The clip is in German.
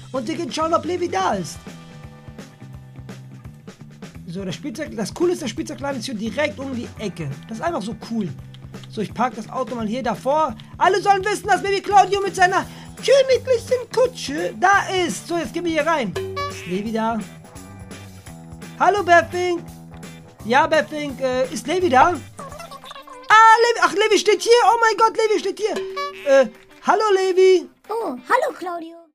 und wir gehen schauen, ob Levi da ist. So, das Coole ist, der Spielzeugladen ist hier direkt um die Ecke. Das ist einfach so cool. So, ich parke das Auto mal hier davor. Alle sollen wissen, dass Baby Claudio mit seiner königlichen Kutsche da ist. So, jetzt gehen wir hier rein. Ist Levi da? Hallo, Beffing. Ja, Beffing, ist Levi da? Levi, ach, Levi steht hier. Oh mein Gott, Levi steht hier. Hallo, Levi. Oh, hallo, Claudio.